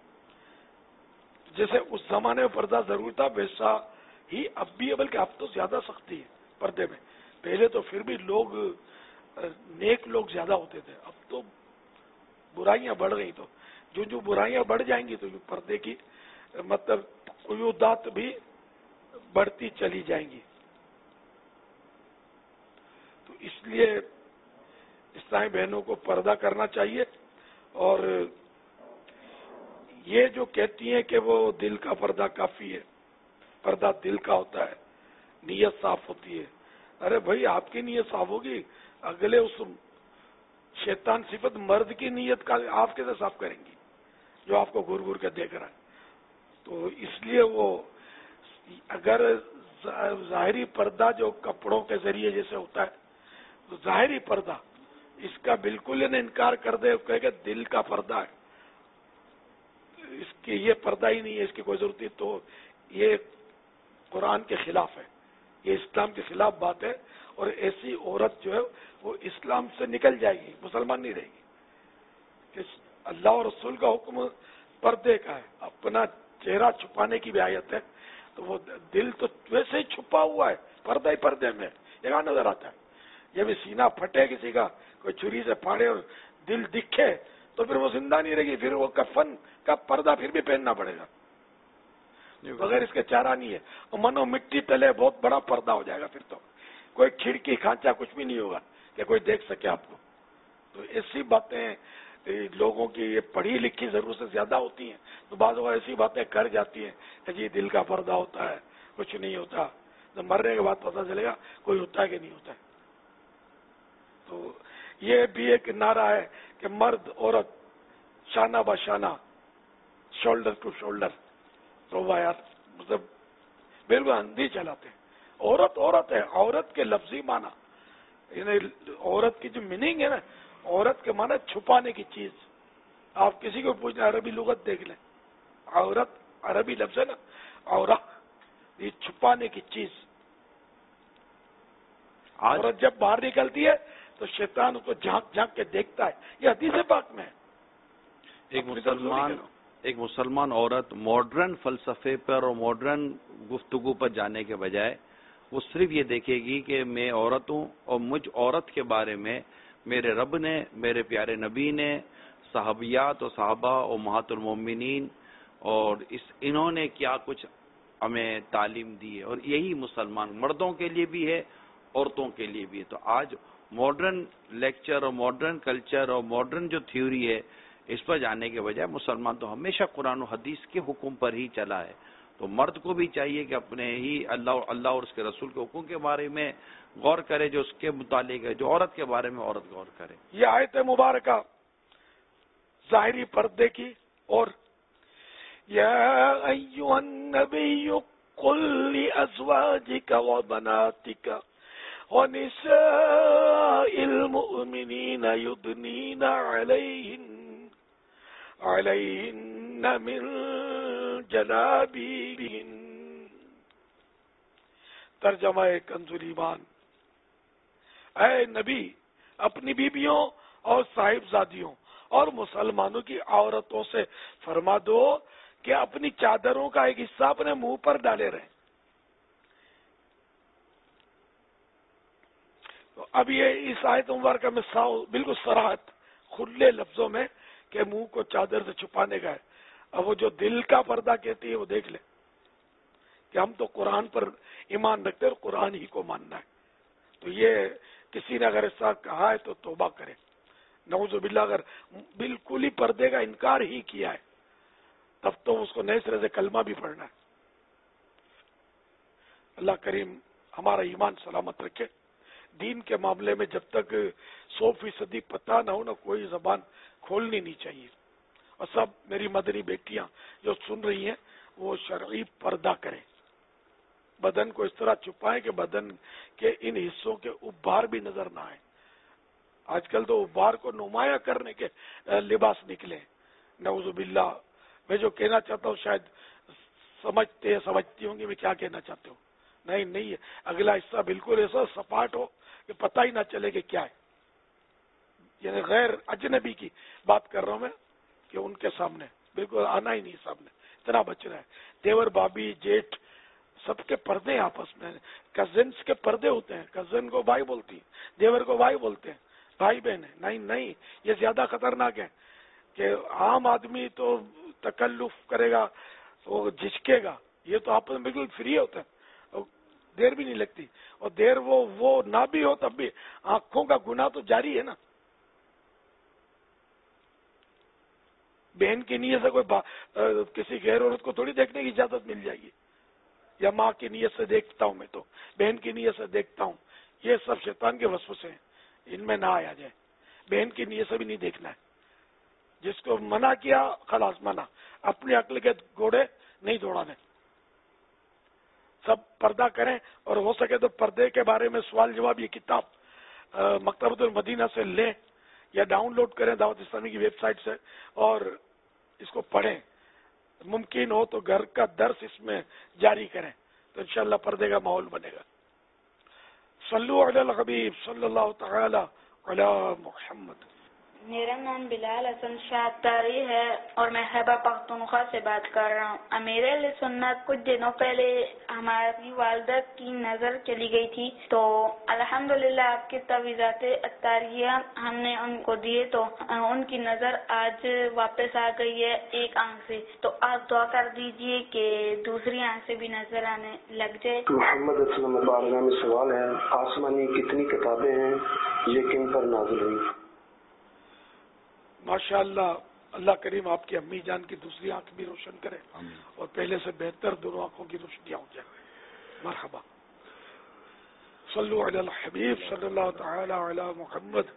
S2: جیسے اس زمانے میں پردہ ضروری تھا ویسا ہی اب بھی ہے، بلکہ اب تو زیادہ سختی ہے پردے میں. پہلے تو پھر بھی لوگ نیک لوگ زیادہ ہوتے تھے، اب تو برائیاں بڑھ گئی. تو جو جو برائیاں بڑھ جائیں گی تو پردے کی مطلب قیودات بھی بڑھتی چلی جائیں گی. تو اس لیے اسلامی بہنوں کو پردہ کرنا چاہیے. اور یہ جو کہتی ہیں کہ وہ دل کا پردہ کافی ہے، پردہ دل کا ہوتا ہے، نیت صاف ہوتی ہے. ارے بھائی آپ کی نیت صاف ہوگی، اگلے اس شیطان صفت مرد کی نیت کا آپ کیسے صاف کریں گی جو آپ کو گور گور کے دیکھ رہا ہے. تو اس لیے وہ اگر ظاہری پردہ جو کپڑوں کے ذریعے جیسے ہوتا ہے تو ظاہری پردہ اس کا بالکل انہیں انکار کر دے، کہے کہ دل کا پردہ ہے، اس کی یہ پردہ ہی نہیں ہے، اس کی کوئی ضرورت نہیں، تو یہ قرآن کے خلاف ہے، یہ اسلام کے خلاف بات ہے. اور ایسی عورت جو ہے وہ اسلام سے نکل جائے گی، مسلمان نہیں رہے گی. کہ اللہ اور رسول کا حکم پردے کا ہے، اپنا چہرہ چھپانے کی بھی آیت ہے. تو وہ دل تو ویسے ہی چھپا ہوا ہے، پردہ ہی پردے میں یہاں نظر آتا ہے. جب سینہ پھٹے کسی کا، کوئی چھری سے پھاڑے اور دل دکھے تو پھر وہ زندہ نہیں رہے گی، پھر وہ کفن کا پردہ پھر بھی پہننا پڑے گا، بغیر اس کے چارہ نہیں ہے. اور منو مٹی تلے بہت بڑا پردہ ہو جائے گا، پھر تو کوئی کھڑکی کھانچا کچھ بھی نہیں ہوگا کہ کوئی دیکھ سکے آپ کو. تو ایسی باتیں لوگوں کی یہ پڑھی لکھی ضرورت سے زیادہ ہوتی ہیں، تو بعض اوقات ایسی باتیں کر جاتی ہیں کہ جی دل کا پردہ ہوتا ہے، کچھ نہیں ہوتا. تو مرنے کے بعد پتہ چلے گا کوئی ہوتا ہے کہ نہیں ہوتا ہے. تو یہ بھی ایک نعرہ ہے کہ مرد عورت شانہ بشانہ، شولڈر ٹو شولڈر. تو وہ یار مطلب بالکل اندھی چلاتے ہیں. عورت عورت ہے، عورت کے لفظی معنی یعنی عورت کی جو میننگ ہے نا، عورت کے معنی چھپانے کی چیز. آپ کسی کو پوچھیں عربی لغت دیکھ لیں، عورت عربی لفظ ہے نا، عورت یہ چھپانے کی چیز. عورت جب باہر نکلتی ہے تو شیطان اس کو جھانک جھانک کے دیکھتا ہے. یہ حدیث پاک میں ہے.
S3: ایک مسلمان ایک مسلمان عورت ماڈرن فلسفے پر اور ماڈرن گفتگو پر جانے کے بجائے وہ صرف یہ دیکھے گی کہ میں عورت ہوں اور مجھ عورت کے بارے میں میرے رب نے، میرے پیارے نبی نے، صحابیات اور صحابہ اور امہات المومنین اور اس انہوں نے کیا کچھ ہمیں تعلیم دی ہے. اور یہی مسلمان مردوں کے لیے بھی ہے عورتوں کے لیے بھی ہے. تو آج ماڈرن لیکچر اور ماڈرن کلچر اور ماڈرن جو تھیوری ہے اس پر جانے کے بجائے مسلمان تو ہمیشہ قرآن و حدیث کے حکم پر ہی چلا ہے. تو مرد کو بھی چاہیے کہ اپنے ہی اللہ اللہ اور اس کے رسول کے حکم کے بارے میں غور کرے جو اس کے متعلق ہے, جو عورت کے بارے میں عورت غور کرے.
S2: یہ آیت مبارکہ ظاہری پردے کی اور یا ایھا النبی قل لازواجک وبناتک ونساء المؤمنین یدنین علیہن علیہن من جلابیبہن. ترجمہ کنز ایمان. اے نبی اپنی بیبیوں اور صاحبزادیوں اور مسلمانوں کی عورتوں سے فرما دو کہ اپنی چادروں کا ایک حصہ اپنے منہ پر ڈالے رہیں. تو اب یہ اس آیت مبارکہ میں بالکل صراحت کھلے لفظوں میں کہ منہ کو چادر سے چھپانے کا ہے. اب وہ جو دل کا پردہ کہتی ہے وہ دیکھ لیں کہ ہم تو قرآن پر ایمان رکھتے اور قرآن ہی کو ماننا ہے. تو یہ کسی نے اگر ایسا کہا ہے تو توبہ کرے. نعوذ باللہ اگر بالکل ہی پردے کا انکار ہی کیا ہے تب تو اس کو نئے سرے سے کلمہ بھی پڑھنا ہے. اللہ کریم ہمارا ایمان سلامت رکھے. دین کے معاملے میں جب تک سو فیصدی پتہ نہ ہو نہ کوئی زبان کھولنی نہیں چاہیے. اور سب میری مدنی بیٹیاں جو سن رہی ہیں وہ شرعی پردہ کریں. بدن کو اس طرح چھپائیں کہ بدن کے ان حصوں کے ابھار بھی نظر نہ آئے. آج کل تو ابھار کو نمایاں کرنے کے لباس نکلے. نعوذ باللہ. میں جو کہنا چاہتا ہوں شاید سمجھتے سمجھتی ہوں گی میں کیا کہنا چاہتے ہوں. نہیں نہیں اگلا حصہ بالکل ایسا سپاٹ ہو کہ پتہ ہی نہ چلے کہ کیا ہے. یعنی غیر اجنبی کی بات کر رہا ہوں میں کہ ان کے سامنے بالکل آنا ہی نہیں سامنے. اتنا بچ رہا ہے. دیور بابی جیٹھ سب کے پردے ہیں آپس میں. کزنس کے پردے ہوتے ہیں. کزن کو بھائی بولتی ہیں, دیور کو بھائی بولتے ہیں, بھائی بہن ہے. نہیں نہیں یہ زیادہ خطرناک ہے کہ عام آدمی تو تکلف کرے گا وہ جھجکے گا. یہ تو آپس میں بالکل فری ہوتا ہے, دیر بھی نہیں لگتی. اور دیر وہ وہ نہ بھی ہو تب بھی آنکھوں کا گناہ تو جاری ہے نا. بہن کی نیت سے کوئی کسی غیر عورت کو تھوڑی دیکھنے کی اجازت مل جائے گی. یا ماں کی نیت سے دیکھتا ہوں میں تو بہن کی نیت سے دیکھتا ہوں. یہ سب شیطان کے وسوسے ہیں, ان میں نہ آیا جائے. بہن کی نیت سے بھی نہیں دیکھنا ہے. جس کو منع کیا خلاص منع. اپنی عقل کے گھوڑے نہیں دوڑانے. سب پردہ کریں اور ہو سکے تو پردے کے بارے میں سوال جواب یہ کتاب مکتبۃ المدینہ سے لیں یا ڈاؤن لوڈ کریں دعوت اسلامی کی ویب سائٹ سے اور اس کو پڑھیں. ممکن ہو تو گھر کا درس اس میں جاری کریں تو انشاءاللہ پردے کا ماحول بنے گا. صلو علی الحبیب صلی اللہ تعالی علی محمد.
S10: میرا نام بلال حسن شاہ تاری ہے اور میں خیبر پختونخوا سے بات کر رہا ہوں. امیر اہل سنت کچھ دنوں پہلے ہماری والدہ کی نظر چلی گئی تھی تو الحمدللہ آپ کی تعویذات اطاریہ ہم نے ان کو دیے تو ان کی نظر آج واپس آ گئی ہے ایک آنکھ سے. تو آپ دعا کر دیجئے کہ دوسری آنکھ سے بھی نظر آنے لگ جائے.
S11: محمد اسلم بارگاہ میں سوال ہے, آسمانی کتنی کتابیں ہیں, یہ کن پر نازل ہوئی؟
S2: ماشاء اللہ. اللہ کریم آپ کی امی جان کی دوسری آنکھ بھی روشن کرے اور پہلے سے بہتر دونوں آنکھوں کی روشنیاں ہو جائے. مرحبا. صلو علی الحبیب صلی اللہ تعالی علی محمد.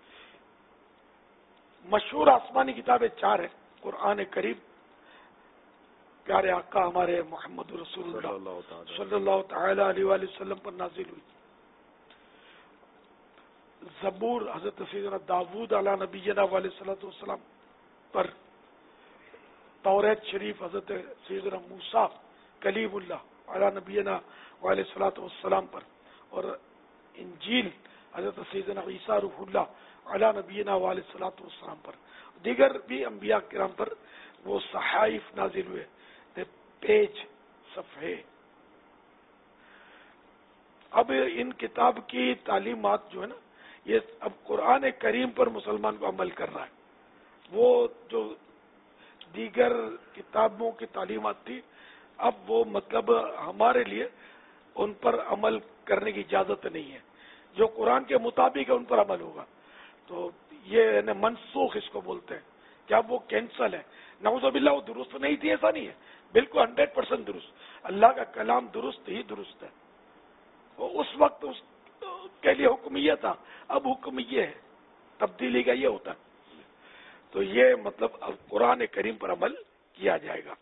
S2: مشہور آسمانی کتابیں چار ہیں. قرآن کریم پیارے آقا ہمارے محمد رسول اللہ صلی اللہ تعالی علیہ وآلہ وسلم پر نازل ہوئی. زبور حضرت سیدنا داود علیہ نبینا علیہ صلاۃ والسلام پر. توریت شریف حضرت سیدنا موسیٰ کلیم اللہ علیہ نبینا علیہ صلاۃ والسلام پر. اور انجیل حضرت سیدنا عیسیٰ روح اللہ علیہ نبینا علیہ صلاۃ والسلام پر. دیگر بھی انبیاء کرام پر وہ صحائف نازل ہوئے, پیج صفحے. اب ان کتاب کی تعلیمات جو ہے نا یہ اب قرآن کریم پر مسلمان کو عمل کر رہا ہے. وہ جو دیگر کتابوں کی تعلیمات تھی اب وہ مطلب ہمارے لیے ان پر عمل کرنے کی اجازت نہیں ہے. جو قرآن کے مطابق ہے ان پر عمل ہوگا. تو یہ منسوخ اس کو بولتے ہیں کہ اب وہ کینسل ہے. نعوذ باللہ وہ درست نہیں تھی ایسا نہیں ہے, بالکل ہنڈریڈ پرسینٹ درست. اللہ کا کلام درست ہی درست ہے. وہ اس وقت اس کے لیے حکم یہ تھا, اب حکم یہ ہے, تبدیلی کا یہ ہوتا ہے. تو یہ مطلب اب قرآن کریم پر عمل کیا جائے گا.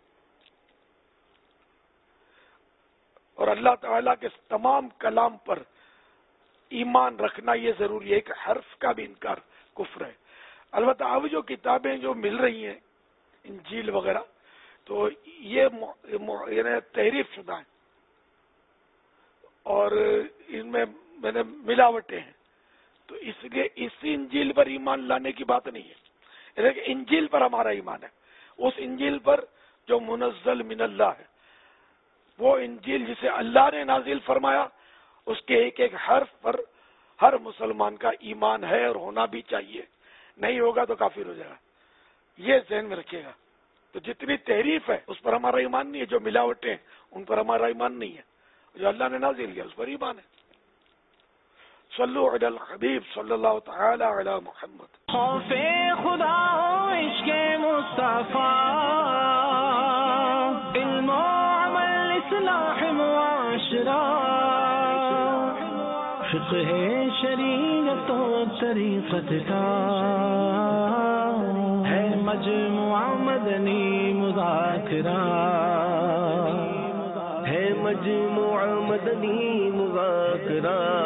S2: اور اللہ تعالیٰ کے تمام کلام پر ایمان رکھنا یہ ضروری ہے کہ حرف کا بھی انکار کفر ہے. البتہ اب جو کتابیں جو مل رہی ہیں انجیل وغیرہ تو یہ یعنی تحریف شدہ ہیں اور ان میں میں نے ملاوٹیں ہیں. تو اس لیے اسی انجیل پر ایمان لانے کی بات نہیں ہے. یعنی انجیل پر ہمارا ایمان ہے, اس انجیل پر جو منزل من اللہ ہے, وہ انجیل جسے اللہ نے نازل فرمایا, اس کے ایک ایک حرف پر ہر مسلمان کا ایمان ہے اور ہونا بھی چاہیے. نہیں ہوگا تو کافر ہو جائے گا. یہ ذہن میں رکھیے گا. تو جتنی تحریف ہے اس پر ہمارا ایمان نہیں ہے, جو ملاوٹیں ہیں ان پر ہمارا ایمان نہیں ہے. جو اللہ نے نازل کیا اس پر ایمان ہے. صلو علی الحبیب صلی اللہ تعالی علی محمد.
S1: خوف خدا و عشق مصطفیٰ, علم و عمل اصلاح معاشرہ, فقہ شریعت و طریقت کا ہے مجموعہ مدنی مذاکرہ, ہے مجموعہ مدنی مذاکرہ.